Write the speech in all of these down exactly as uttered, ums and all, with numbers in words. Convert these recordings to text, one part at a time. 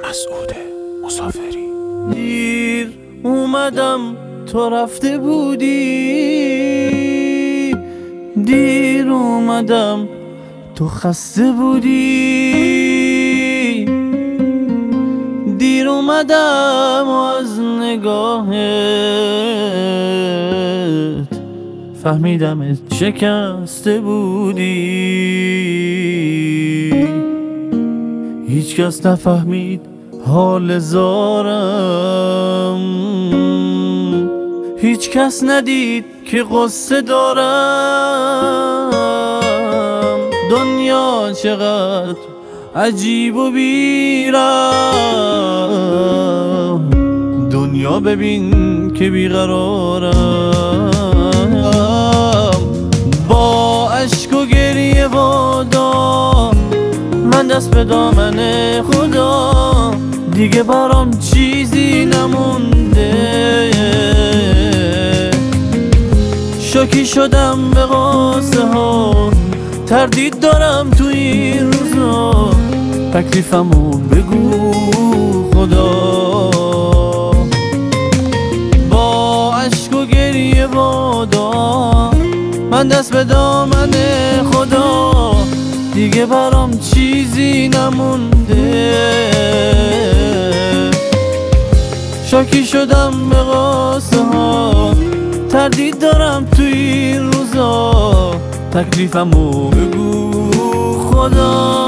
مسعود مسافری. دیر اومدم تو رفته بودی، دیر اومدم تو خسته بودی، دیر اومدم و از نگاهت فهمیدم شکسته بودی. هیچ کس نفهمید حال زارم، هیچ کس ندید که قصه دارم. دنیا چقدر عجیب و بی‌رحم، دنیا ببین که بیقرارم. با اشک و گریه و دام من دست به دامن خدا، دیگه برام چیزی نمونده. شوکی شدم به قصه ها، تردید دارم تو این روزا. تکلیفمو بگو خدا. با اشک و گریه و دام من دست به دامن خدا، دیگه برام چیزی نمونده. شاکی شدم به قصه ها، تردید دارم تو این روزا. تکلیفمو بگو خدا.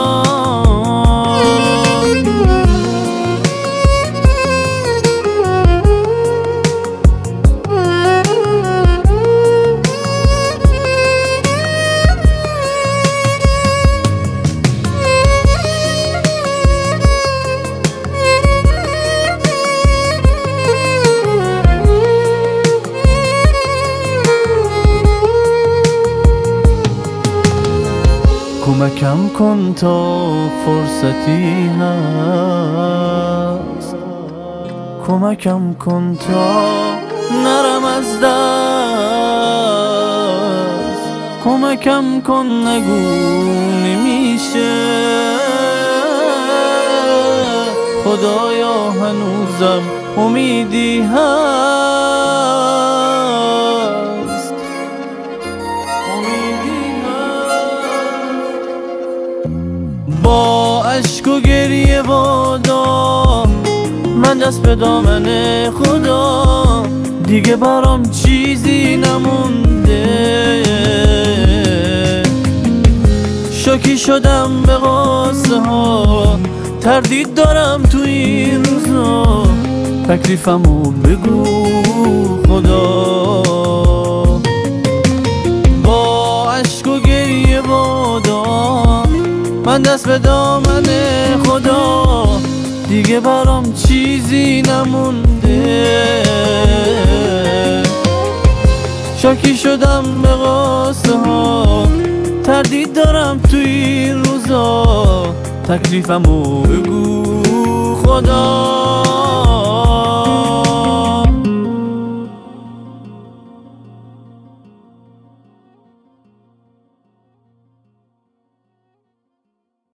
کمکم کن تا فرصتی هست، کمکم کن تا نرم از دست، کمکم کن نگو نمیشه. خدایا هنوزم امیدی هست، با اشک و گریه و دام من دست به دامن خدا، دیگه برام چیزی نمونده. شوکی شدم به قصه ها، تردید دارم تو این روزا. تکلیفمو بگو خدا. با اشک و گریه و دام من دست به دامن خدا، دیگه برام چیزی نمونده. شاکی شدم به قصه ها، تردید دارم تو این روزا. تکلیفمو بگو خدا.